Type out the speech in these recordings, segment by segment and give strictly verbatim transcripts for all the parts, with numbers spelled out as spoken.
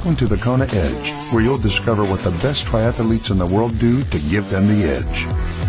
Welcome to the Kona Edge, where you'll discover what the best triathletes in the world do to give them the edge.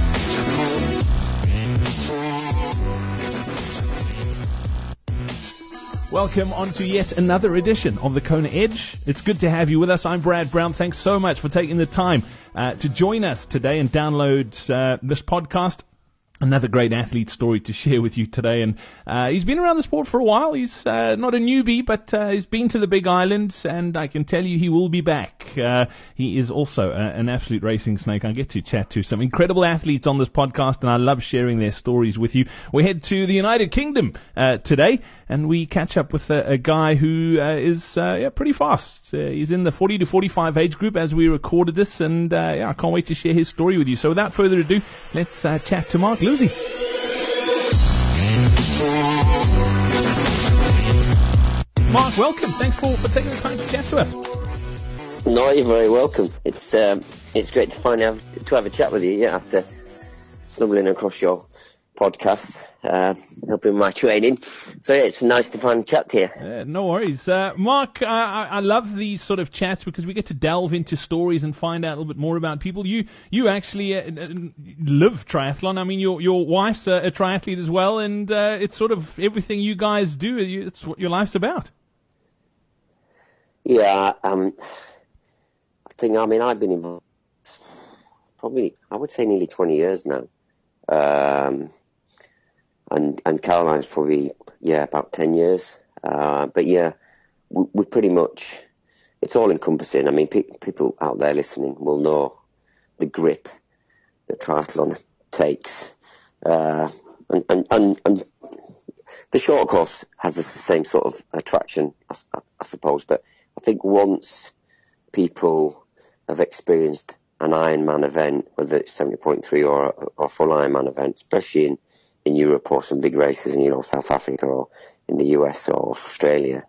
Welcome on to yet another edition of the Kona Edge. It's good to have you with us. I'm Brad Brown. Thanks so much for taking the time uh, to join us today and download uh, this podcast. Another great athlete story to share with you today, and uh, he's been around the sport for a while. He's uh, not a newbie, but uh, he's been to the Big Island, and I can tell you he will be back. Uh, he is also a, an absolute racing snake. I get to chat to some incredible athletes on this podcast, and I love sharing their stories with you. We head to the United Kingdom uh, today, and we catch up with a, a guy who uh, is uh, yeah, pretty fast. Uh, he's in the forty to forty-five age group as we recorded this, and uh, yeah, I can't wait to share his story with you. So without further ado, let's uh, chat to Mark Lucy. Mark, welcome. Thanks for, for taking the time to chat to us. No, you're very welcome. It's um, it's great to finally have to have a chat with you. Yeah, after stumbling across your podcast, uh, helping my training. So yeah, it's nice to finally chat to you. Uh, no worries. Uh, Mark, uh, I, I love these sort of chats because we get to delve into stories and find out a little bit more about people. You you actually uh, live triathlon. I mean, your your wife's a, a triathlete as well, and uh, it's sort of everything you guys do. It's what your life's about. Yeah, um, I think, I mean, I've been involved probably, I would say nearly twenty years now. Um, and, and Caroline's probably, yeah, about ten years. Uh, but yeah, we, we pretty much, it's all encompassing. I mean, pe- people out there listening will know the grip that triathlon takes. Uh, and, and, and, and the short course has the same sort of attraction, I, I suppose, but I think once people have experienced an Ironman event, whether it's seventy point three or, or a full Ironman event, especially in, in Europe or some big races in, you know, South Africa or in the U S or Australia,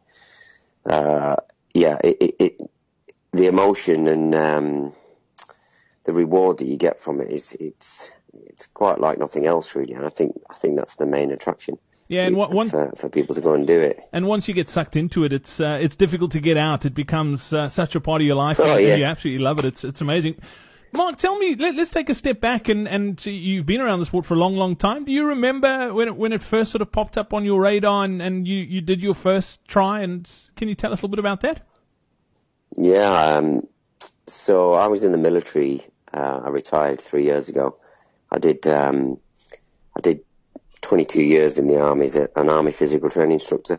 uh, yeah, it, it, it, the emotion and um, the reward that you get from it is it's it's quite like nothing else, really. And I think I think that's the main attraction. Yeah, and one, for, for people to go and do it. And once you get sucked into it, it's uh, it's difficult to get out. It becomes uh, such a part of your life. Oh, and yeah. You absolutely love it. It's it's amazing. Mark, tell me, let, let's take a step back, and, and you've been around the sport for a long, long time. Do you remember when it, when it first sort of popped up on your radar and, and you, you did your first try? And can you tell us a little bit about that? Yeah, um, so I was in the military. Uh, I retired three years ago. I did um, I did twenty-two years in the army as an army physical training instructor.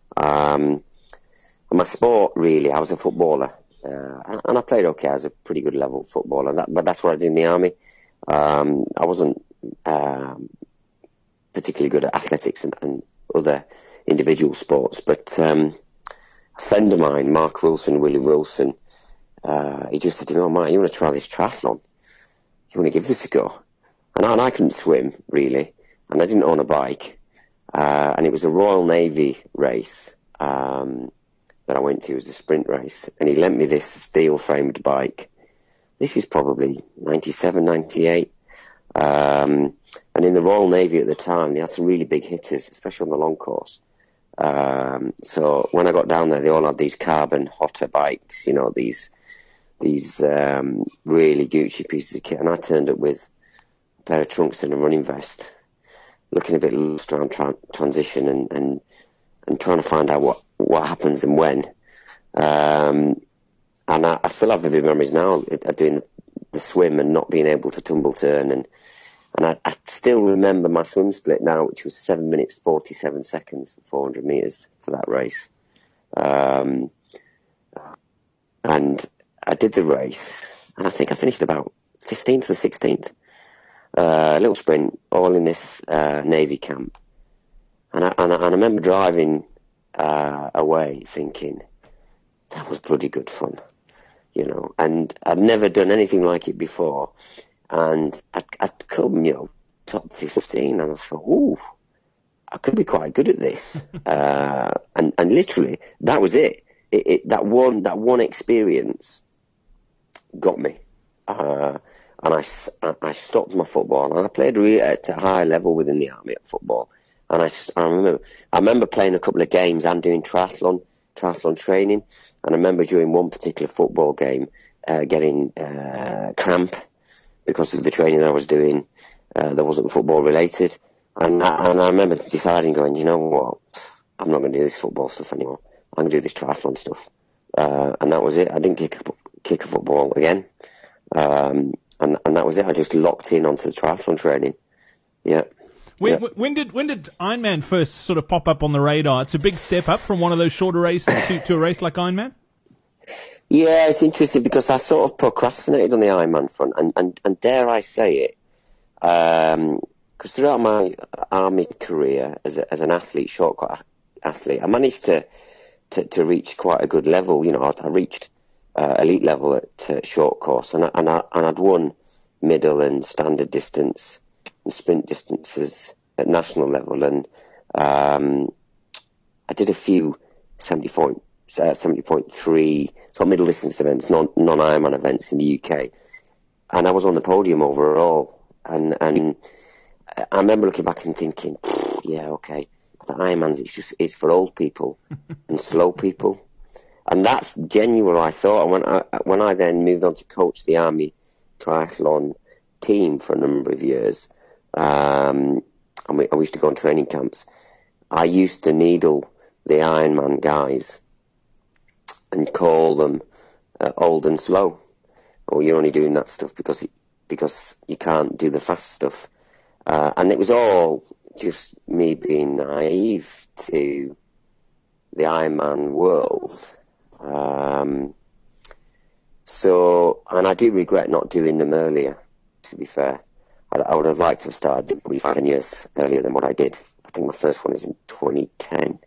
Um, and my sport, really, I was a footballer. Uh, and I played okay. I was a pretty good level footballer, that, but that's what I did in the army. Um, I wasn't um, particularly good at athletics and, and other individual sports, but um, a friend of mine, Mark Wilson, Willie Wilson, uh, he just said to me, "Oh, Mark, you want to try this triathlon? You want to give this a go?" And I, and I couldn't swim, really, and I didn't own a bike, uh, and it was a Royal Navy race. Um, that I went to was a sprint race, and he lent me this steel-framed bike. This is probably ninety-seven, ninety-eight. Um, and in the Royal Navy at the time, they had some really big hitters, especially on the long course. Um, so when I got down there, they all had these carbon hotter bikes, you know, these these um, really Gucci pieces of kit. And I turned up with a pair of trunks and a running vest, looking a bit lost around tra- transition and, and, and trying to find out what what happens and when. Um, and I, I still have vivid memories now of doing the, the swim and not being able to tumble turn. And, and I, I still remember my swim split now, which was seven minutes, forty-seven seconds for four hundred meters for that race. Um, and I did the race, and I think I finished about fifteenth or sixteenth. Uh, a little sprint, all in this uh, Navy camp. And I, and I, and I remember driving Uh, away thinking that was bloody good fun, you know, and I'd never done anything like it before, and I'd, I'd come, you know, top fifteen, and I thought, ooh, I could be quite good at this. uh, and, and literally that was it. It, it that one that one experience got me, uh, and I, I stopped my football, and I played really at a high level within the army at football. And I, I remember, I remember playing a couple of games and doing triathlon triathlon training. And I remember during one particular football game uh, getting uh, cramp because of the training that I was doing uh, that wasn't football related. And I, and I remember deciding, going, you know what, I'm not going to do this football stuff anymore. I'm going to do this triathlon stuff. Uh, and that was it. I didn't kick a, kick a football again. Um, and, and that was it. I just locked in onto the triathlon training. Yeah. When, yeah. when did when did Ironman first sort of pop up on the radar? It's a big step up from one of those shorter races to, to a race like Ironman? Yeah, it's interesting because I sort of procrastinated on the Ironman front, and, and, and dare I say it, um, because throughout my army career as a, as an athlete, shortcut athlete, I managed to, to, to reach quite a good level. You know, I, I reached uh, elite level at uh, short course, and I, and I and I'd won middle and standard distance and sprint distances at national level, and um, I did a few seventy point, uh, seventy point three, so middle distance events, non non Ironman events in the U K, and I was on the podium overall, and and. I remember looking back and thinking, yeah, okay, the Ironman's, it's just, it's for old people and slow people. And that's genuine, I thought. And when I, when I then moved on to coach the Army triathlon team for a number of years, um, and we, I used to go on training camps, I used to needle the Ironman guys and call them uh, old and slow. Oh, you're only doing that stuff because, it, because you can't do the fast stuff. Uh, and it was all just me being naive to the Ironman world. Um, so, and I do regret not doing them earlier, to be fair. I, I would have liked to have started probably five years earlier than what I did. I think my first one is in twenty ten.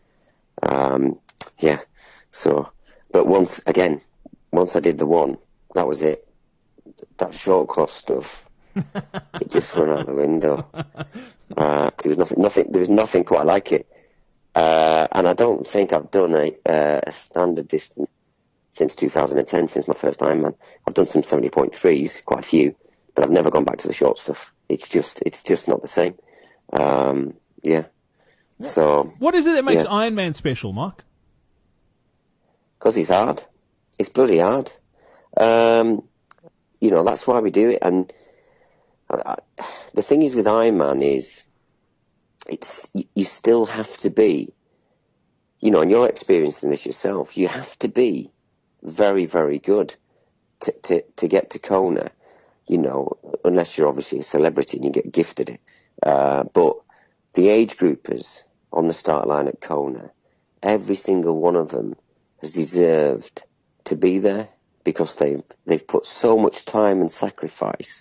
Um, yeah, so, but once, again, once I did the one, that was it. That short course stuff. It just went out the window. Uh, there was nothing, nothing. There was nothing quite like it, uh, and I don't think I've done a, uh, a standard distance since two thousand ten, since my first Ironman. I've done some seventy point threes, quite a few, but I've never gone back to the short stuff. It's just, it's just not the same. Um, yeah. So. What is it that makes yeah. Ironman special, Mark? Because it's hard. It's bloody hard. Um, you know, that's why we do it, and. I, the thing is with Ironman is, it's you, you still have to be, you know, and you're experiencing this yourself. You have to be very, very good to to, to get to Kona, you know, unless you're obviously a celebrity and you get gifted it. Uh, but the age groupers on the start line at Kona, every single one of them has deserved to be there because they they've put so much time and sacrifice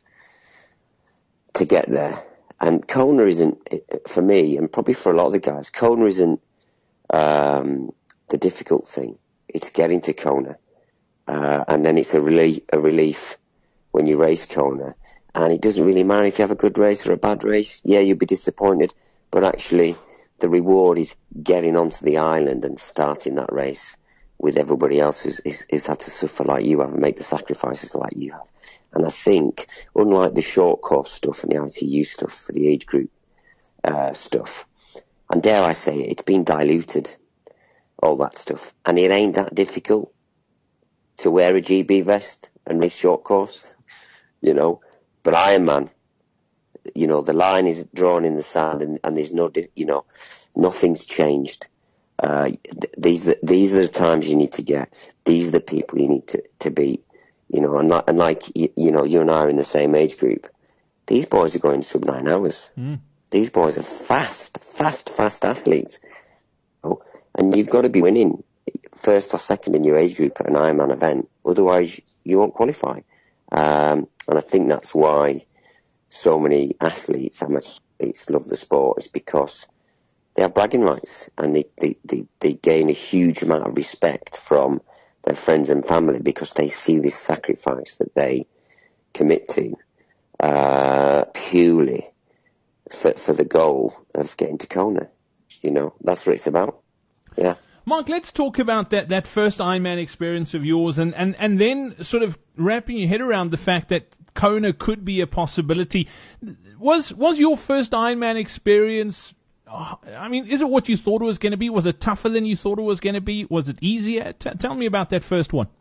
to get there. And Kona isn't, for me, and probably for a lot of the guys, Kona isn't um, the difficult thing. It's getting to Kona. Uh, and then it's a relief, a relief when you race Kona. And it doesn't really matter if you have a good race or a bad race. Yeah, you'll be disappointed, but actually the reward is getting onto the island and starting that race with everybody else who's, who's, who's had to suffer like you have and make the sacrifices like you have. And I think, unlike the short course stuff and the I T U stuff for the age group uh, stuff, and dare I say it, it's been diluted, all that stuff. And it ain't that difficult to wear a G B vest and race short course, you know. But Ironman, you know, the line is drawn in the sand, and, and there's no, you know, nothing's changed. Uh, th- these, are, these are the times you need to get. These are the people you need to, to beat. You know, and like, and like you, you know, you and I are in the same age group. These boys are going sub nine hours. Mm. These boys are fast, fast, fast athletes. Oh, and you've got to be winning first or second in your age group at an Ironman event. Otherwise, you won't qualify. Um, and I think that's why so many athletes, amateur athletes, love the sport. Is because they have bragging rights, and they, they, they, they gain a huge amount of respect from their friends and family because they see this sacrifice that they commit to uh, purely for, for the goal of getting to Kona. You know, that's what it's about. Yeah. Mark, let's talk about that, that first Ironman experience of yours, and, and, and then sort of wrapping your head around the fact that Kona could be a possibility. Was was your first Ironman experience oh, I mean, is it what you thought it was going to be? Was it tougher than you thought it was going to be? Was it easier? T- tell me about that first one.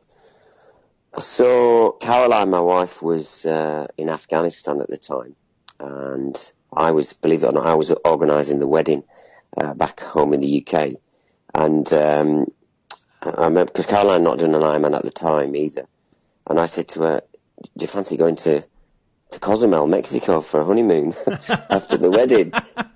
So Caroline, my wife, was uh, in Afghanistan at the time, and I was, believe it or not, I was organising the wedding uh, back home in the U K. And um, I remember, because Caroline had not done an Ironman at the time either, and I said to her, do you fancy going to, to Cozumel, Mexico for a honeymoon after the wedding?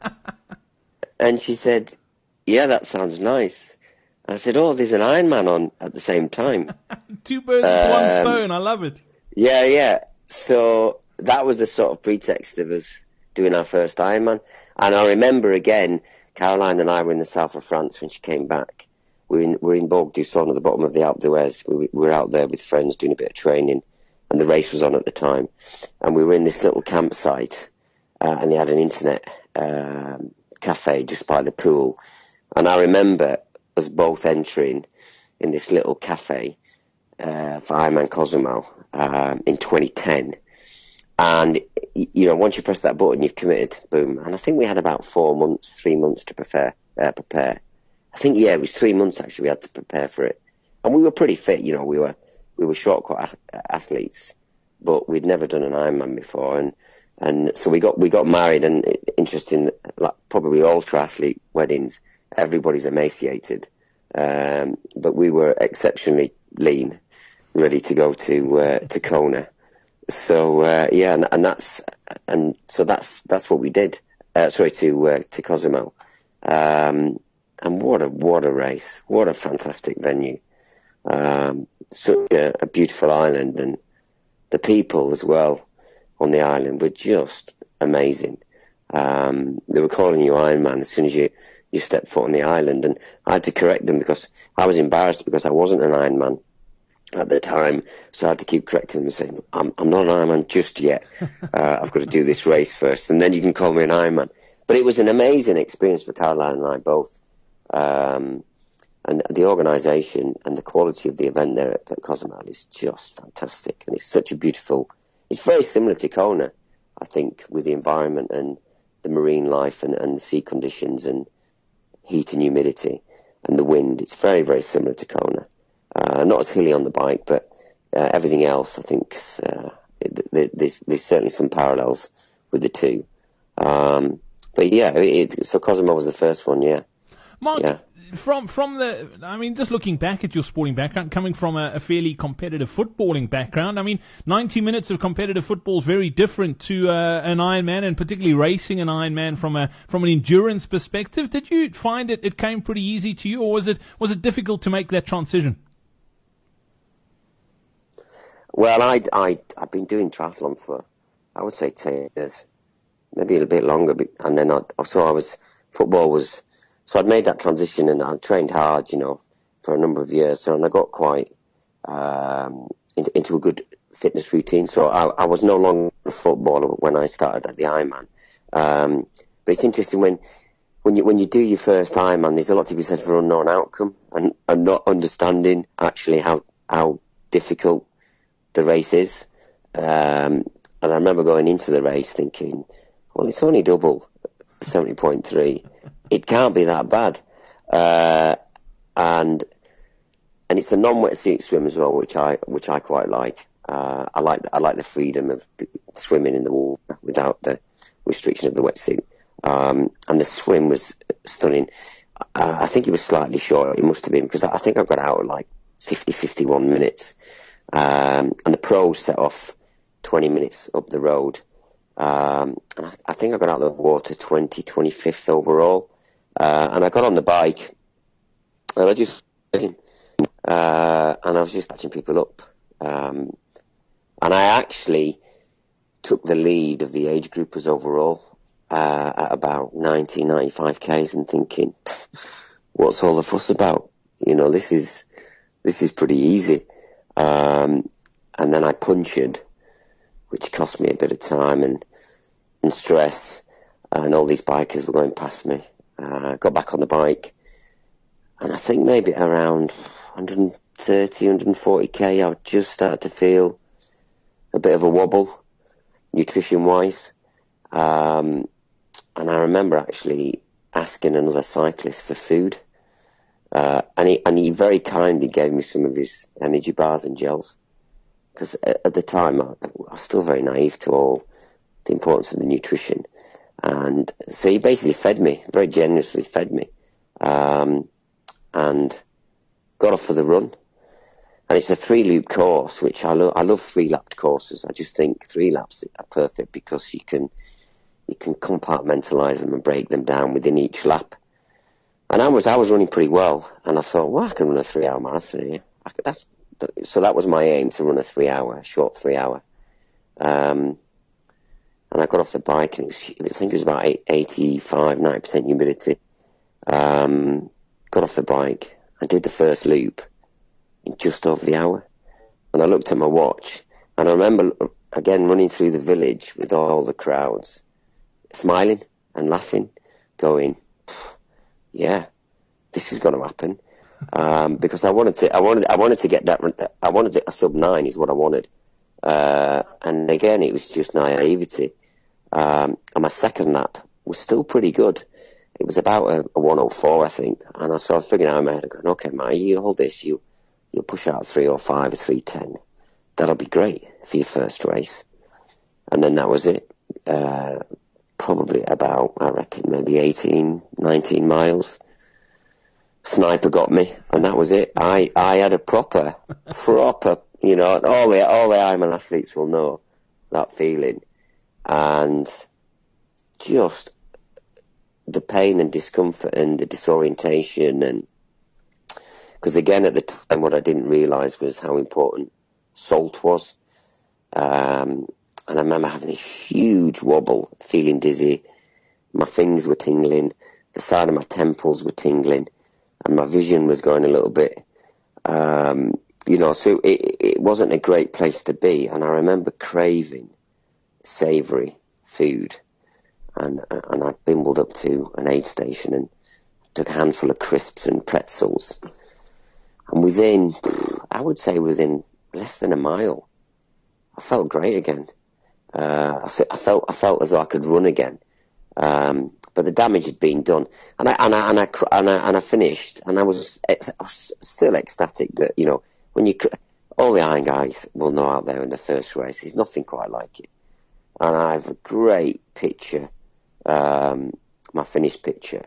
And she said, yeah, that sounds nice. I said, oh, there's an Ironman on at the same time. Two birds with um, one stone. I love it. Yeah, yeah. So that was the sort of pretext of us doing our first Ironman. And I remember again, Caroline and I were in the south of France when she came back. We were in, we were in Bourg d'Isson at the bottom of the Alpe d'Huez. We, we were out there with friends doing a bit of training, and the race was on at the time. And we were in this little campsite, uh, and they had an internet um, cafe just by the pool. And I remember us both entering in this little cafe uh, for Ironman Cozumel um, in twenty ten. And, you know, once you press that button, you've committed, boom. And I think we had about four months, three months to prepare. Uh, prepare. I think, yeah, it was three months actually we had to prepare for it. And we were pretty fit, you know, we were we were short-cut athletes, but we'd never done an Ironman before. And and so we got we got married, and interesting, like probably all triathlete weddings, everybody's emaciated. Um, but we were exceptionally lean, ready to go to uh, to Kona. So uh, yeah, and, and that's and so that's that's what we did. Uh, sorry, to uh, to Cozumel, um, and what a what a race! What a fantastic venue! Um, such a, a beautiful island, and the people as well on the island were just amazing. Um, they were calling you Iron Man as soon as you you stepped foot on the island, and I had to correct them because I was embarrassed because I wasn't an Iron Man at the time, so I had to keep correcting them and saying, I'm, I'm not an Ironman just yet. Uh, I've got to do this race first, and then you can call me an Ironman. But it was an amazing experience for Caroline and I both. Um, and the organisation and the quality of the event there at, at Cozumel is just fantastic. And it's such a beautiful, it's very similar to Kona, I think, with the environment and the marine life and, and the sea conditions and heat and humidity and the wind. It's very, very similar to Kona. Uh, not as hilly on the bike, but uh, everything else, I think, uh, it, there's, there's certainly some parallels with the two. Um, but yeah, it, it, so Cozumel was the first one, yeah. Mark, yeah. from from the, I mean, just looking back at your sporting background, coming from a, a fairly competitive footballing background, I mean, ninety minutes of competitive football is very different to uh, an Ironman, and particularly racing an Ironman from a from an endurance perspective. Did you find it it came pretty easy to you, or was it was it difficult to make that transition? Well, I, I, I've been doing triathlon for, I would say, ten years, maybe a bit longer. And then I, so I was, football was, so I'd made that transition and I trained hard, you know, for a number of years. So, and I got quite um, into, into a good fitness routine. So I, I was no longer a footballer when I started at the Ironman. Um, but it's interesting when, when you, when you do your first Ironman, there's a lot to be said for unknown outcome and, and not understanding actually how, how difficult the race is. Um, and I remember going into the race thinking, well, it's only double seventy point three. It can't be that bad. Uh, and, and it's a non-wetsuit swim as well, which I, which I quite like. Uh, I like, I like the freedom of swimming in the water without the restriction of the wetsuit. Um, and the swim was stunning. Uh, I think it was slightly short. It must have been because I think I got out at like fifty, fifty-one minutes. Um, and the pros set off twenty minutes up the road. Um, and I, I think I got out of the water twenty, twenty-fifth overall. Uh, and I got on the bike and I just, uh, and I was just catching people up. Um, and I actually took the lead of the age groupers overall, uh, at about ninety, ninety-five Ks and thinking, what's all the fuss about? You know, this is, this is pretty easy. Um, and then I punctured, which cost me a bit of time and, and stress, and all these bikers were going past me. Uh, got back on the bike, and I think maybe around one thirty, one forty K, I just started to feel a bit of a wobble, nutrition-wise. Um, and I remember actually asking another cyclist for food. Uh, and he, and he very kindly gave me some of his energy bars and gels. Because at, at the time, I, I was still very naive to all the importance of the nutrition. And so he basically fed me, very generously fed me. Um, and got off for the run. And it's a three-loop course, which I love. I love three-lapped courses. I just think three laps are perfect because you can you can compartmentalize them and break them down within each lap. And I was I was running pretty well, and I thought, well, I can run a three-hour marathon here. I could, that's so that was my aim, to run a three-hour, short three-hour. Um, and I got off the bike, and it was, I think it was about eighty-five, ninety percent humidity. Um, got off the bike and did the first loop in just over the hour. And I looked at my watch, and I remember, again, running through the village with all the crowds, smiling and laughing, going, yeah, this is going to happen. Um, because I wanted to, I wanted, I wanted to get that, I wanted to, a sub nine is what I wanted. Uh, and again, it was just naivety. Um, and my second lap was still pretty good. It was about a, a one oh four, I think. And I started figuring out in my head, going, okay, Mike, you hold this, you, you'll push out three oh five or three ten. That'll be great for your first race. And then that was it. Uh, probably about, I reckon, maybe eighteen, nineteen miles. Sniper got me, and that was it. I, I had a proper, proper, you know, all the, all the Ironman athletes will know that feeling. And just the pain and discomfort and the disorientation, and because again at the time what I didn't realise was how important salt was. Um, and I remember having this huge wobble, feeling dizzy. My fingers were tingling, the side of my temples were tingling, and my vision was going a little bit. Um, you know, so it, it wasn't a great place to be. And I remember craving savoury food. And, and I bimbled up to an aid station and took a handful of crisps and pretzels. And within, I would say within less than a mile, I felt great again. Uh, I, I felt I felt as though I could run again. Um, but the damage had been done, and I and I and I and I, and I finished, and I was, I was still ecstatic that, you know, when you, all the Iron guys will know out there in the first race, there's nothing quite like it. And I have a great picture, um, my finished picture.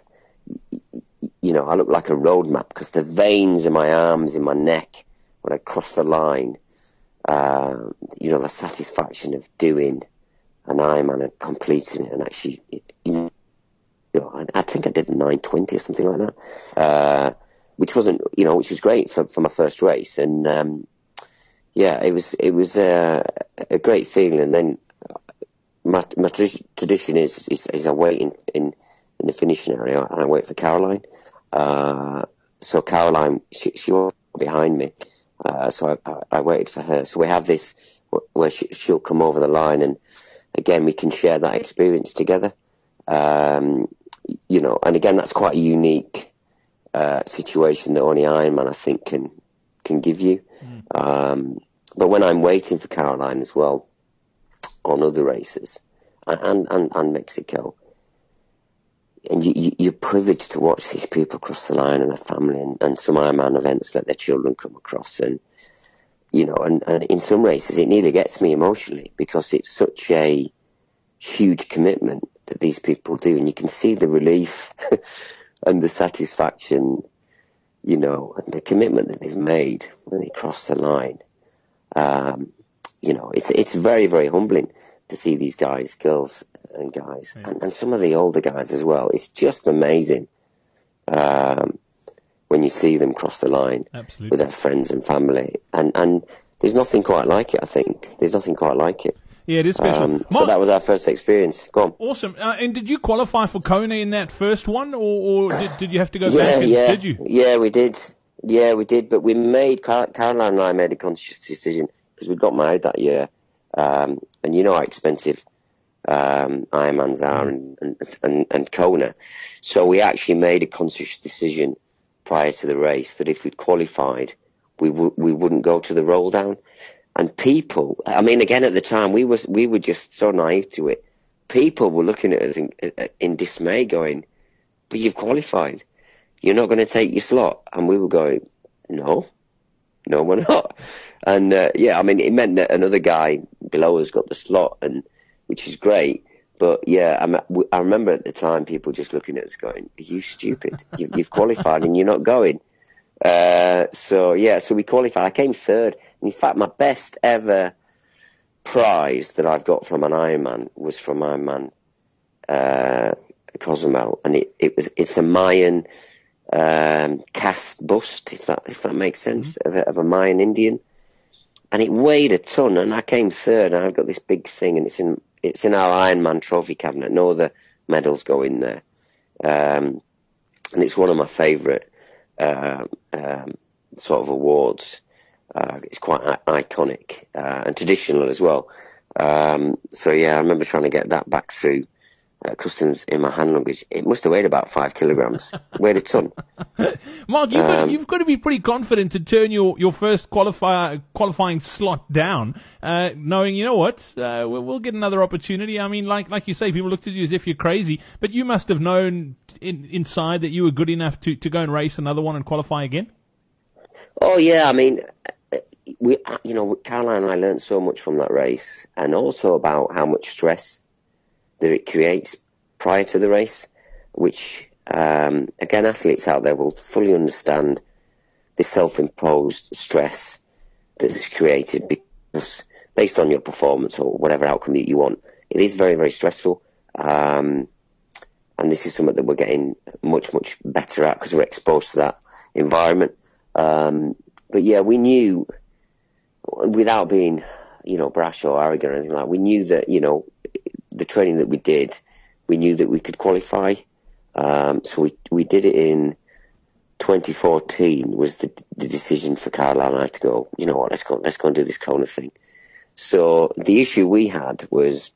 You know, I look like a road map because the veins in my arms, in my neck, when I cross the line, uh, you know, the satisfaction of doing an Ironman and completing it, and actually, you know, I, I think I did a nine twenty or something like that, uh, which wasn't, you know, which was great for, for my first race. And, um, yeah, it was, it was uh, a great feeling. And then my, my tradition is, is, is I wait in, in, in the finishing area and I wait for Caroline. Uh, so Caroline, she, she was behind me. Uh, so I, I, I waited for her. So we have this where she, she'll come over the line, and again, we can share that experience together. Um, you know, and again, that's quite a unique, uh, situation that only Ironman, I think, can, can give you. Mm. Um, but when I'm waiting for Caroline as well on other races and, and, and Mexico, and you, you, you're privileged to watch these people cross the line, and their family, and, and some Ironman events let their children come across. And, you know, and, and in some races it nearly gets me emotionally because it's such a huge commitment that these people do. And you can see the relief and the satisfaction, you know, and the commitment that they've made when they cross the line. Um, you know, it's, it's very, very humbling to see these guys, girls and guys, yeah. and, and some of the older guys as well. It's just amazing um, when you see them cross the line Absolutely. With their friends and family. And, and there's nothing quite like it, I think. There's nothing quite like it. Yeah, it is special. Um, so that was our first experience. Go on. Awesome. Uh, and did you qualify for Kona in that first one, or, or did, did you have to go yeah, back? And, yeah, did you? Yeah, we did. Yeah, we did. But we made, Caroline and I made a conscious decision because we got married that year. Um, and you know how expensive um, Ironmans are and, and, and, and Kona. So we actually made a conscious decision prior to the race that if we'd qualified, we, w- we wouldn't go to the roll down. And people, I mean, again, at the time, we was we were just so naive to it. people were looking at us in, in dismay, going, "But you've qualified. You're not going to take your slot." And we were going, "No, no, we're not." And uh, yeah, I mean, it meant that another guy below us got the slot, and which is great. But yeah, I, I remember at the time people just looking at us going, "Are you stupid? You've, you've qualified and you're not going." Uh, so yeah, so we qualified. I came third. In fact, my best ever prize that I've got from an Ironman was from Ironman uh, Cozumel, and it, it was it's a Mayan um, cast bust, if that if that makes sense, mm-hmm. of, a, of a Mayan Indian, and it weighed a ton. And I came third, and I've got this big thing, and it's in it's in our Ironman trophy cabinet. No other medals go in there, um, and it's one of my favourite um, um, sort of awards. Uh, it's quite I- iconic uh, and traditional as well. Um, so yeah, I remember trying to get that back through uh, customs in my hand luggage. It must have weighed about five kilograms. Weighed a ton. Mark, you've, um, got, you've got to be pretty confident to turn your, your first qualifier qualifying slot down, uh, knowing, you know what, uh, we'll, we'll get another opportunity. I mean, like like you say, people looked at you as if you're crazy, but you must have known in, inside that you were good enough to, to go and race another one and qualify again. Oh yeah, I mean. We, you know, Caroline and I learned so much from that race, and also about how much stress that it creates prior to the race, which, um, again, athletes out there will fully understand the self-imposed stress that is created because based on your performance or whatever outcome that you want, it is very, very stressful. Um, and this is something that we're getting much, much better at because we're exposed to that environment. Um, but yeah, we knew, without being, you know, brash or arrogant or anything like that, we knew that, you know, the training that we did, we knew that we could qualify. Um, so we we did it in twenty fourteen was the the decision for Caroline and I to go, you know what, let's go, let's go and do this Kona thing. So the issue we had was,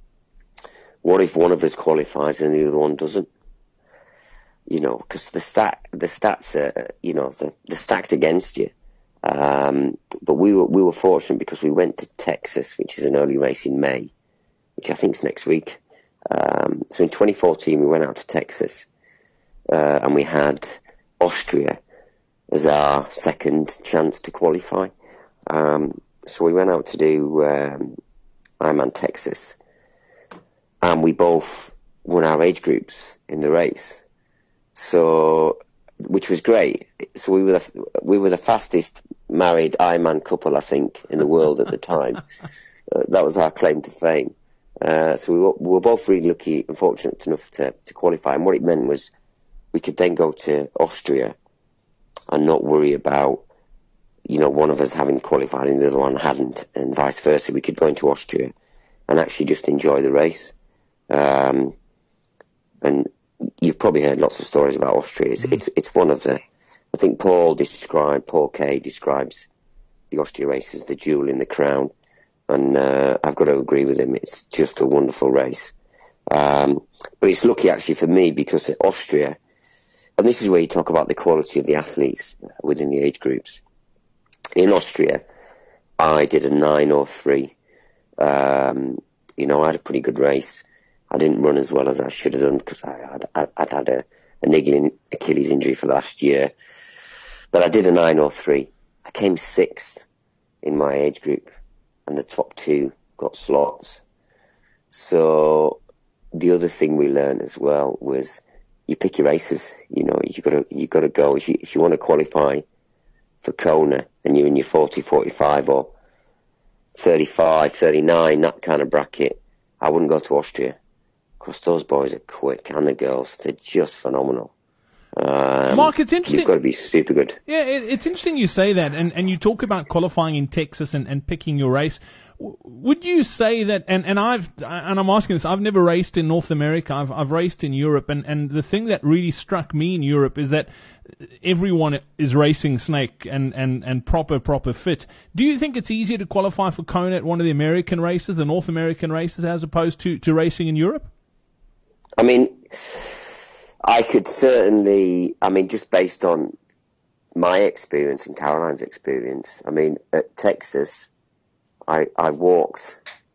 what if one of us qualifies and the other one doesn't? You know, because the stat, the stats are, you know, the, they're stacked against you. Um, but we were we were fortunate because we went to Texas, which is an early race in May, which I think is next week. Um, so in twenty fourteen, we went out to Texas, uh, and we had Austria as our second chance to qualify. Um, so we went out to do um, Ironman Texas, and we both won our age groups in the race. So, which was great. So we were the, we were the fastest married Ironman couple, I think, in the world at the time. Uh, that was our claim to fame. Uh, so we were, we were both really lucky and fortunate enough to, to qualify. And what it meant was we could then go to Austria and not worry about, you know, one of us having qualified and the other one hadn't, and vice versa. We could go into Austria and actually just enjoy the race. Um, and you've probably heard lots of stories about Austria. It's, mm. it's, it's one of the, I think Paul described, Paul Kay describes the Austria race as the jewel in the crown. And, uh, I've got to agree with him. It's just a wonderful race. Um, but it's lucky actually for me because at Austria, and this is where you talk about the quality of the athletes within the age groups. In Austria, I did a nine oh three. Um, you know, I had a pretty good race. I didn't run as well as I should have done because I had, I, I'd had a, a niggling Achilles injury for last year. But I did a nine oh three. I came sixth in my age group, and the top two got slots. So the other thing we learned as well was you pick your races. You know, you got to you got to go if you if you want to qualify for Kona and you're in your forty, forty-five or thirty-five, thirty-nine, that kind of bracket. I wouldn't go to Austria. Because those boys are quick, and the girls, they're just phenomenal. Um, Mark, it's interesting. You've got to be super good. Yeah, it, it's interesting you say that, and, and you talk about qualifying in Texas and, and picking your race. W- would you say that, and, and I've, and I'm asking this, I've never raced in North America, I've, I've raced in Europe, and, and the thing that really struck me in Europe is that everyone is racing snake and, and, and proper, proper fit. Do you think it's easier to qualify for Kona at one of the American races, the North American races, as opposed to, to racing in Europe? I mean, I could certainly, I mean, just based on my experience and Caroline's experience, I mean, at Texas, I, I walked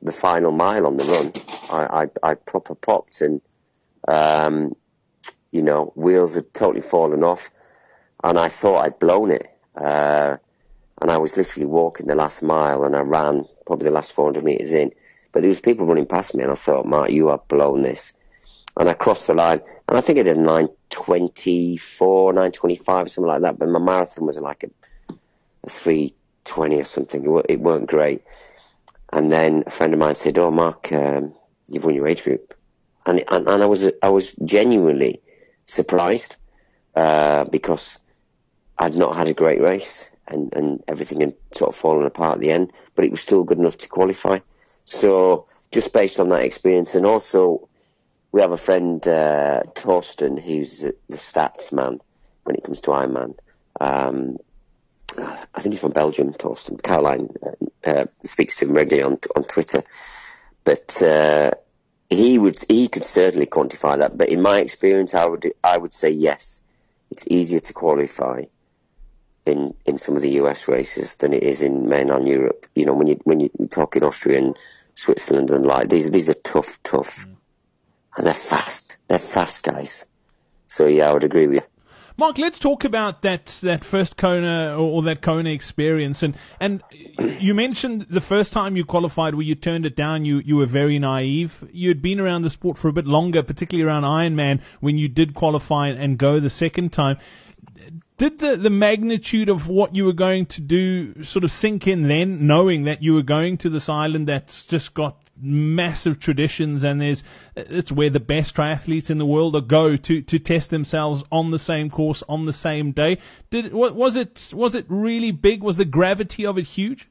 the final mile on the run, I, I, I proper popped and, um, you know, wheels had totally fallen off and I thought I'd blown it. Uh, and I was literally walking the last mile and I ran probably the last four hundred metres in. But there was people running past me and I thought, Mark, you have blown this. And I crossed the line and I think I did nine twenty-four, nine twenty-five, something like that. But my marathon was like a, a three twenty or something. It, it weren't great. And then a friend of mine said, oh, Mark, um, you've won your age group. And, and, and I was, I was genuinely surprised, uh, because I'd not had a great race and, and everything had sort of fallen apart at the end, but it was still good enough to qualify. So just based on that experience, and also we have a friend, uh, Torsten, who's the stats man when it comes to Ironman. Um, I think he's from Belgium, Torsten. Caroline uh, uh, speaks to him regularly on on Twitter, but uh, he would he could certainly quantify that. But in my experience, I would I would say yes, it's easier to qualify in in some of the U S races than it is in mainland Europe. You know, when you when you talk in Austria and Switzerland and like these these are tough, tough, mm. and they're fast. They're fast guys. So yeah, I would agree with you. Mark, let's talk about that, that first Kona or, or that Kona experience. And, and you mentioned the first time you qualified where you turned it down, you, you were very naive. You had been around the sport for a bit longer, particularly around Ironman, when you did qualify and go the second time. Did the, the magnitude of what you were going to do sort of sink in then, knowing that you were going to this island that's just got massive traditions and there's it's where the best triathletes in the world are go to to test themselves on the same course on the same day? Did was it was it really big? Was the gravity of it huge?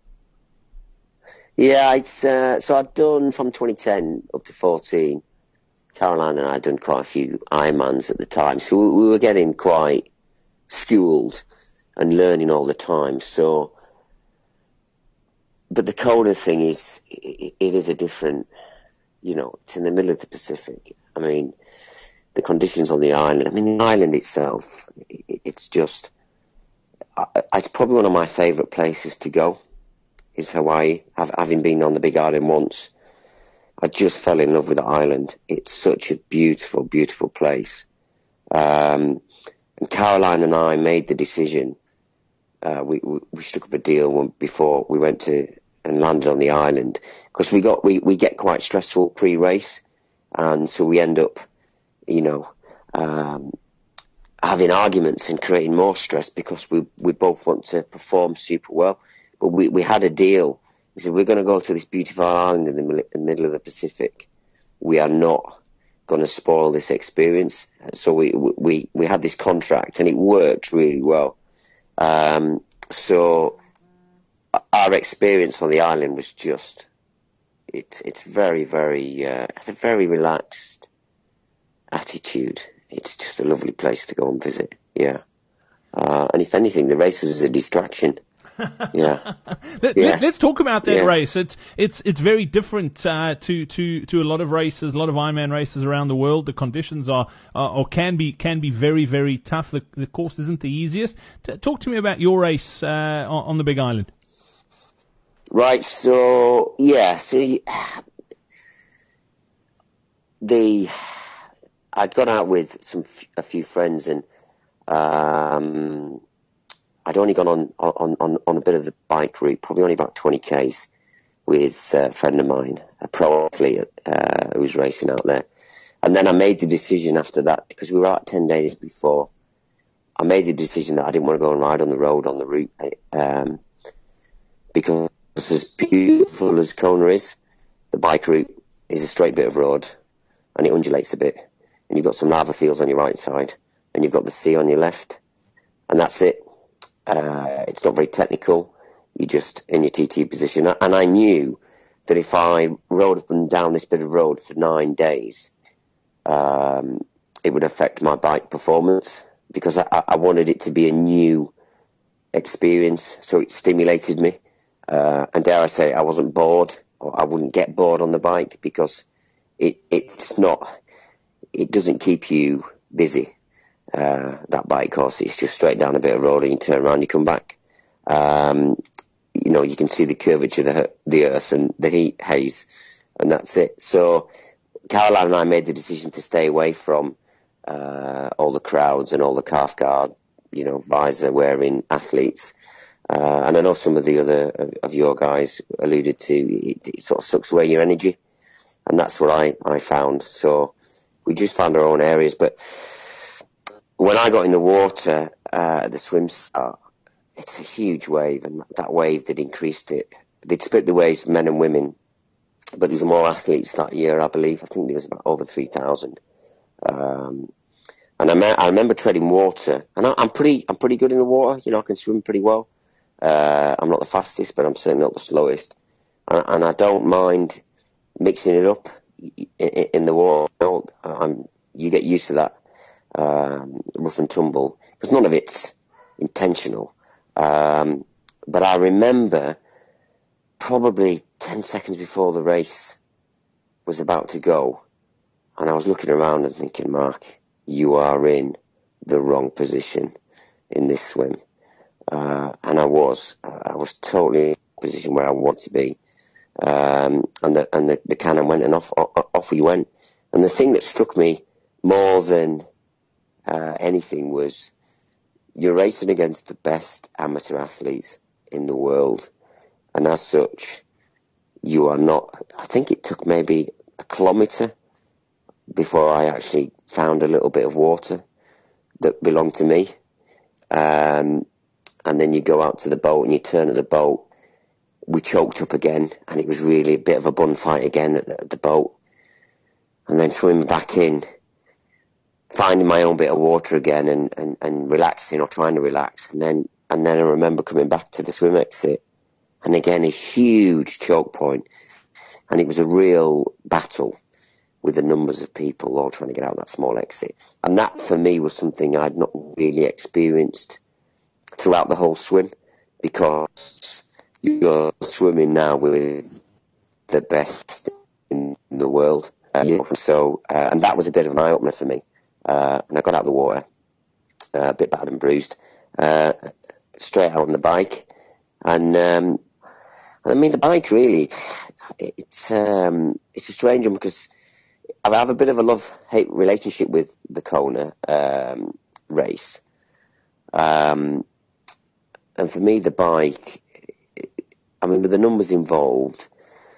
Yeah, it's uh, so I'd done from twenty ten up to fourteen. Caroline and I had done quite a few Ironmans at the time, so we, we were getting quite schooled and learning all the time. So, but the Kona thing is, it, it is a different, you know, it's in the middle of the Pacific. I mean, the conditions on the island, I mean, the island itself, it, it's just, I, it's probably one of my favourite places to go, is Hawaii. I've, having been on the Big Island once, I just fell in love with the island. It's such a beautiful, beautiful place. Um, and Caroline and I made the decision. Uh, we, we, we struck up a deal when, before we went to and landed on the island, because we got, we, we get quite stressful pre-race. And so we end up, you know, um, having arguments and creating more stress because we, we both want to perform super well. But we, we had a deal. We said, we're going to go to this beautiful island in the, in the middle of the Pacific. We are not going to spoil this experience. So we, we, we had this contract and it worked really well. Um, so our experience on the island was just, it's, it's very, very, uh, it's a very relaxed attitude. It's just a lovely place to go and visit. Yeah. Uh, and if anything, the race was a distraction. Yeah. Let, yeah. Let's talk about that yeah. race. It's it's it's very different uh, to to to a lot of races, a lot of Ironman races around the world. The conditions are, are or can be can be very very tough. The, the course isn't the easiest. T- talk to me about your race uh, on, on the Big Island. Right. So yeah. So the I'd gone out with some a few friends and. Um, I'd only gone on, on, on, on a bit of the bike route, probably only about twenty kays with a friend of mine, a pro athlete uh, who was racing out there. And then I made the decision after that, because we were out ten days before, I made the decision that I didn't want to go and ride on the road on the route, um, because as beautiful as Kona is, the bike route is a straight bit of road and it undulates a bit. And you've got some lava fields on your right side and you've got the sea on your left, and that's it. Uh, it's not very technical. You're just in your T T position. And I knew that if I rode up and down this bit of road for nine days, um, it would affect my bike performance, because I, I wanted it to be a new experience. So it stimulated me. Uh, and dare I say, I wasn't bored, or I wouldn't get bored on the bike, because it, it's not, it doesn't keep you busy. Uh, that bike course, it's just straight down a bit of road and you turn around, you come back. Um, you know, you can see the curvature of the, the earth and the heat haze, and that's it. So Caroline and I made the decision to stay away from uh, all the crowds and all the calf guard, you know, visor wearing athletes. Uh, and I know some of the other of, of your guys alluded to, it, it sort of sucks away your energy. And that's what I, I found. So we just found our own areas. But when I got in the water uh, at the swim start, it's a huge wave. And that wave, they'd increased it. They'd split the waves, men and women. But there was more athletes that year, I believe. I think there was about over three thousand. Um, and I, me- I remember treading water. And I, I'm pretty I'm pretty good in the water. You know, I can swim pretty well. Uh, I'm not the fastest, but I'm certainly not the slowest. And, and I don't mind mixing it up in, in the water. I'm, you get used to that um, rough and tumble, because none of it's intentional. Um, but I remember probably ten seconds before the race was about to go, and I was looking around and thinking, Mark, you are in the wrong position in this swim. Uh, and I was, I was totally in a position where I want to be. Um, and the, and the, the cannon went and off, off we went. And the thing that struck me more than, uh, anything was you're racing against the best amateur athletes in the world. And as such, you are not, I think it took maybe a kilometre before I actually found a little bit of water that belonged to me. Um, and then you go out to the boat and you turn at the boat. We choked up again, and it was really a bit of a bun fight again at the, at the boat. And then swimming back in, finding my own bit of water again and, and, and relaxing or trying to relax. And then, and then I remember coming back to the swim exit, and again a huge choke point. And it was a real battle with the numbers of people all trying to get out that small exit. And that for me was something I'd not really experienced throughout the whole swim, because you're swimming now with the best in the world. Uh, so, uh, and that was a bit of an eye-opener for me. Uh, and I got out of the water, uh, a bit battered and bruised, uh, straight out on the bike. And, um, I mean, the bike really, it's, um, it's a strange one, because I have a bit of a love-hate relationship with the Kona, um, race. Um, and for me, the bike, I mean, with the numbers involved,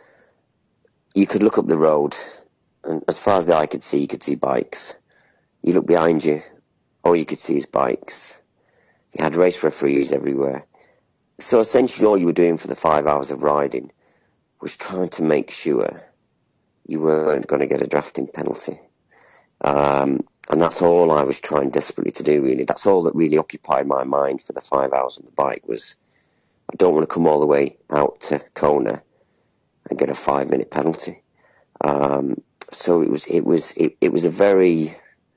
you could look up the road, and as far as the eye could see, you could see bikes. You look behind you, all you could see is bikes. You had race referees everywhere. So essentially all you were doing for the five hours of riding was trying to make sure you weren't going to get a drafting penalty. Um, and that's all I was trying desperately to do, really. That's all that really occupied my mind for the five hours on the bike was, I don't want to come all the way out to Kona and get a five-minute penalty. Um, so it was, it was, it, it was a very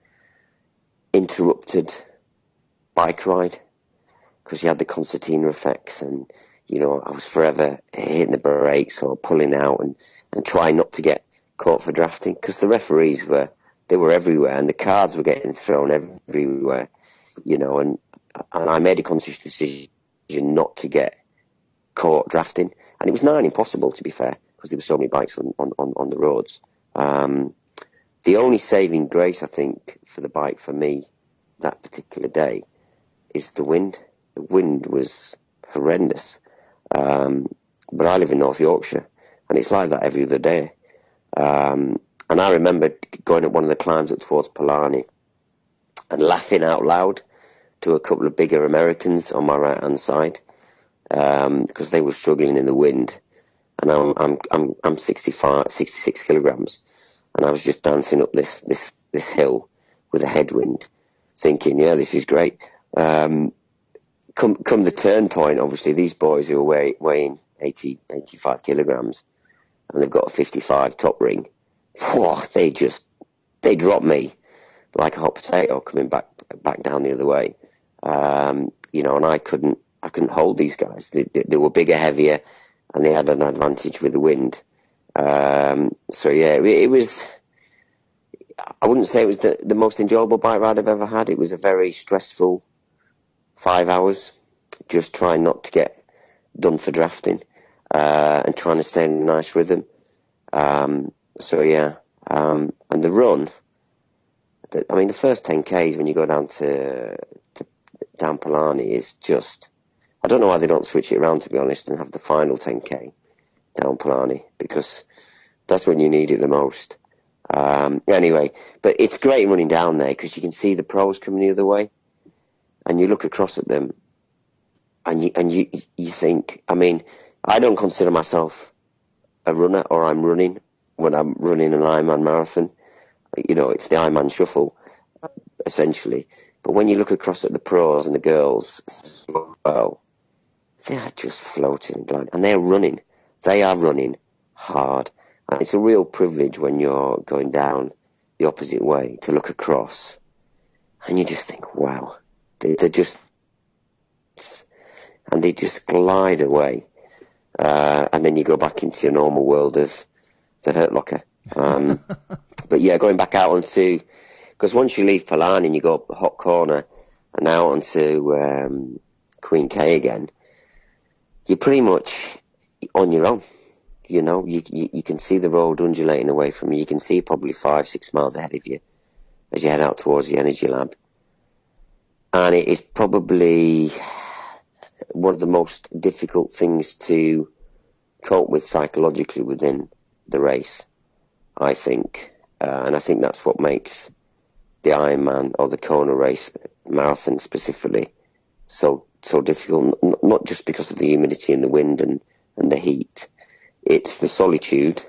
interrupted bike ride, because you had the concertina effects, and you know, I was forever hitting the brakes or pulling out and, and trying not to get caught for drafting, because the referees were, they were everywhere, and the cards were getting thrown everywhere, you know, and and I made a conscious decision not to get caught drafting, and it was nigh impossible, to be fair, because there were so many bikes on, on, on, on the roads. Um, the only saving grace, I think, for the bike for me that particular day is the wind. The wind was horrendous. Um, but I live in North Yorkshire, and it's like that every other day. Um, and I remember going up one of the climbs up towards Palani and laughing out loud to a couple of bigger Americans on my right-hand side, um, because they were struggling in the wind. And I'm, I'm, I'm, I'm sixty-five, sixty-six kilograms. And I was just dancing up this, this, this hill with a headwind, thinking, yeah, this is great. Um, come, come the turn point, obviously, these boys who are weigh, weighing eighty, eighty-five kilograms, and they've got a fifty-five top ring, whew, they just, they dropped me like a hot potato coming back, back down the other way. Um, you know, and I couldn't, I couldn't hold these guys. They, they, they were bigger, heavier, and they had an advantage with the wind. Um, so yeah, it, it was, I wouldn't say it was the, the most enjoyable bike ride I've ever had. It was a very stressful five hours, just trying not to get done for drafting, uh, and trying to stay in a nice rhythm. Um, so yeah, um, and the run, the, I mean, the first ten Ks when you go down to, to down Palani is just, I don't know why they don't switch it around, to be honest, and have the final ten K down Palani, because that's when you need it the most. Um, anyway, but it's great running down there because you can see the pros coming the other way, and you look across at them, and you and you you think, I mean, I don't consider myself a runner, or I'm running when I'm running an Ironman marathon. You know, it's the Ironman shuffle, essentially. But when you look across at the pros and the girls, well, they are just floating, and they're running. They are running hard. And it's a real privilege when you're going down the opposite way to look across, and you just think, wow, they, they're just, and they just glide away. Uh, and then you go back into your normal world of the Hurt Locker. Um, but yeah, going back out onto, because once you leave Palani and you go up the hot corner and out onto um, Queen K again, you're pretty much on your own. You know, you, you you can see the road undulating away from you. You can see probably five, six miles ahead of you as you head out towards the Energy Lab. And it is probably one of the most difficult things to cope with psychologically within the race, I think. Uh, and I think that's what makes the Ironman, or the Kona race, marathon specifically, so so difficult. N- not just because of the humidity and the wind and, and the heat. It's the solitude.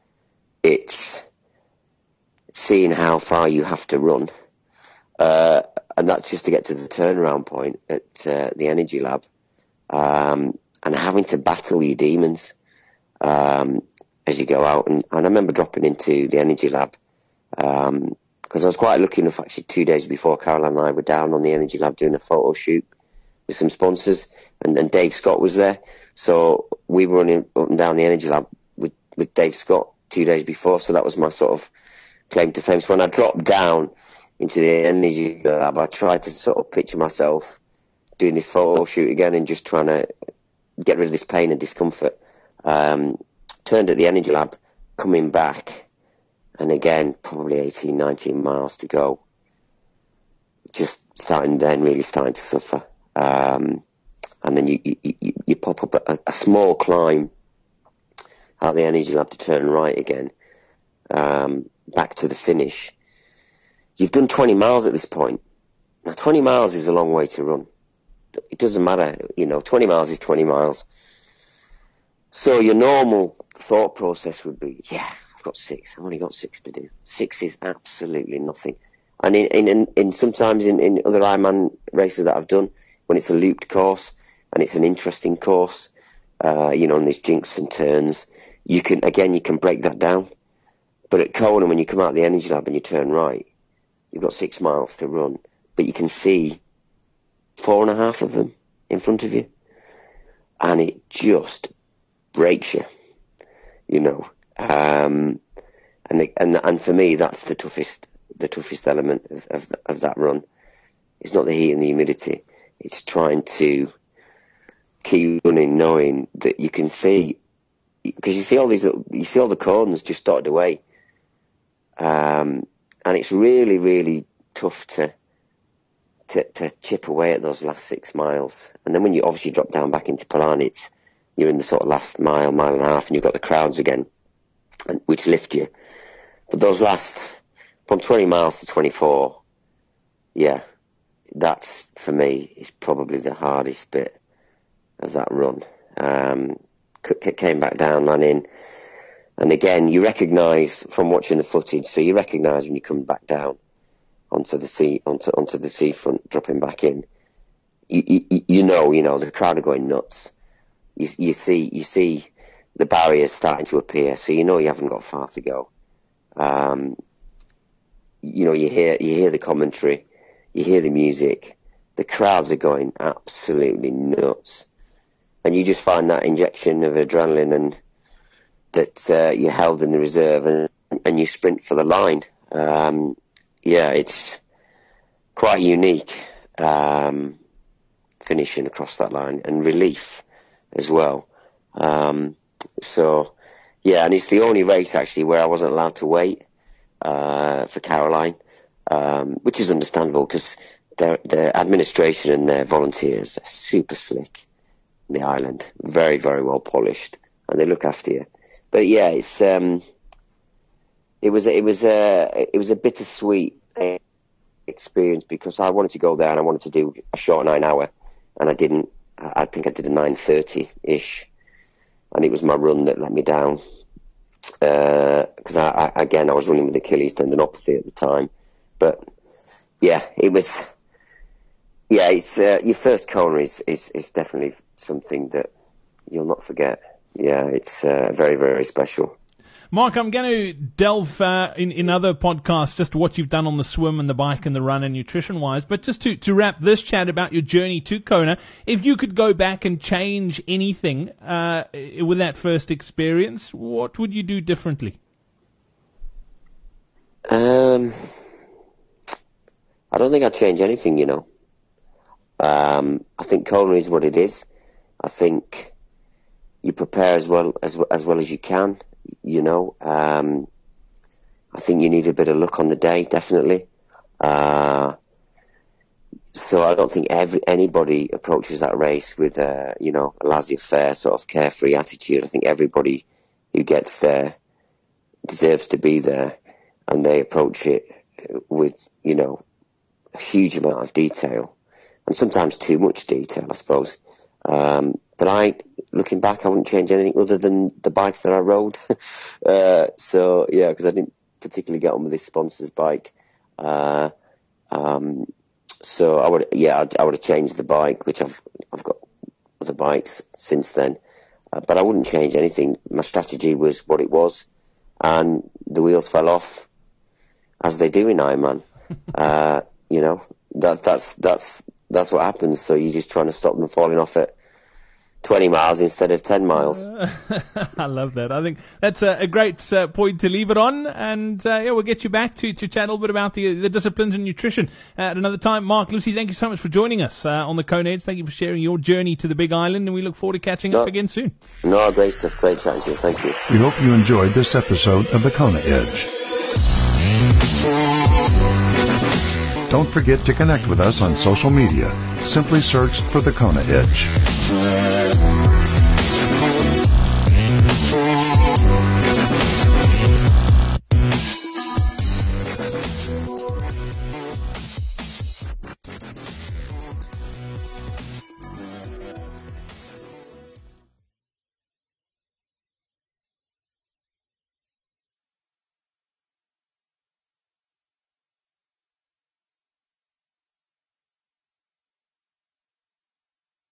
It's seeing how far you have to run. Uh, and that's just to get to the turnaround point at uh, the Energy Lab. Um, and having to battle your demons um, as you go out. And, and I remember dropping into the Energy Lab um, because I was quite lucky enough, actually, two days before Caroline and I were down on the Energy Lab doing a photo shoot with some sponsors, and, and Dave Scott was there. So we were running up and down the Energy Lab with, with Dave Scott two days before, so that was my sort of claim to fame. So when I dropped down into the Energy Lab, I tried to sort of picture myself doing this photo shoot again and just trying to get rid of this pain and discomfort. Um, turned at the Energy Lab, coming back, and again, probably eighteen, nineteen miles to go. Just starting then, really starting to suffer. Um, and then you, you, you, you pop up a, a small climb out the Energy Lab to turn right again, um, back to the finish. You've done twenty miles at this point. Now, twenty miles is a long way to run. It doesn't matter, you know, twenty miles is twenty miles. So your normal thought process would be, yeah, I've got six. I've only got six to do. Six is absolutely nothing. And in, in, in, in sometimes in, in other Ironman races that I've done, when it's a looped course and it's an interesting course, uh, you know, and there's jinks and turns, you can, again, you can break that down. But at Kona, when you come out of the Energy Lab and you turn right, you've got six miles to run, but you can see four and a half of them in front of you. And it just breaks you, you know. Um, and, the, and, and for me, that's the toughest, the toughest element of, of, of that run. It's not the heat and the humidity. It's trying to keep running, knowing that you can see, because you see all these, you see all the corners just dotted away. Um, and it's really, really tough to, to, to chip away at those last six miles. And then when you obviously drop down back into Palani, it's, you're in the sort of last mile, mile and a half, and you've got the crowds again, and, which lift you. But those last, from twenty miles to twenty-four, yeah, that's, for me, is probably the hardest bit of that run. Um, c- came back down, ran in, and again, you recognise from watching the footage, so you recognise when you come back down onto the sea, onto onto the seafront, dropping back in, you, you, you know, you know, the crowd are going nuts. You, you see, you see the barriers starting to appear, so you know you haven't got far to go. Um, you know, you hear, you hear the commentary, you hear the music, the crowds are going absolutely nuts, and you just find that injection of adrenaline and that uh, you held in the reserve, and and you sprint for the line. Um, yeah, it's quite unique, um, finishing across that line, and relief as well. Um, so, yeah, and it's the only race actually where I wasn't allowed to wait uh, for Caroline, um, which is understandable because the administration and their volunteers are super slick in the island, very, very well polished, and they look after you. But yeah, it's um, it was it was a it was a bittersweet experience because I wanted to go there and I wanted to do a short nine hour, and I didn't. I think I did a nine thirty ish, and it was my run that let me down. Because uh, I, I again I was running with Achilles tendinopathy at the time, but yeah, it was. Yeah, it's uh, your first Kona is, is is definitely something that you'll not forget. Yeah, it's uh, very, very special. Mark, I'm going to delve uh, in, in other podcasts just what you've done on the swim and the bike and the run and nutrition-wise, but just to, to wrap this chat about your journey to Kona, if you could go back and change anything uh, with that first experience, what would you do differently? Um, I don't think I'd change anything, you know. Um, I think Kona is what it is. I think you prepare as well as as well as you can. You know, um, I think you need a bit of luck on the day, definitely. Uh, so I don't think every anybody approaches that race with a you know a laissez-faire sort of carefree attitude. I think everybody who gets there deserves to be there, and they approach it with you know a huge amount of detail. And sometimes too much detail, I suppose. Um, but I, looking back, I wouldn't change anything other than the bike that I rode. uh, so, yeah, because I didn't particularly get on with this sponsor's bike. Uh, um, so I would, yeah, I'd, I would have changed the bike, which I've, I've got other bikes since then. Uh, but I wouldn't change anything. My strategy was what it was, and the wheels fell off, as they do in Ironman. uh, you know, that, that's, that's, That's what happens, so you're just trying to stop them falling off at twenty miles instead of ten miles. I love that. I think that's a, a great uh, point to leave it on, and uh, yeah, we'll get you back to, to chat a little bit about the, the disciplines and nutrition uh, at another time. Mark, Lucy, thank you so much for joining us uh, on the Kona Edge. Thank you for sharing your journey to the Big Island, and we look forward to catching no, up again soon. No, great stuff. Great chatting to you. Thank you. We hope you enjoyed this episode of the Kona Edge. Don't forget to connect with us on social media. Simply search for the Kona Edge.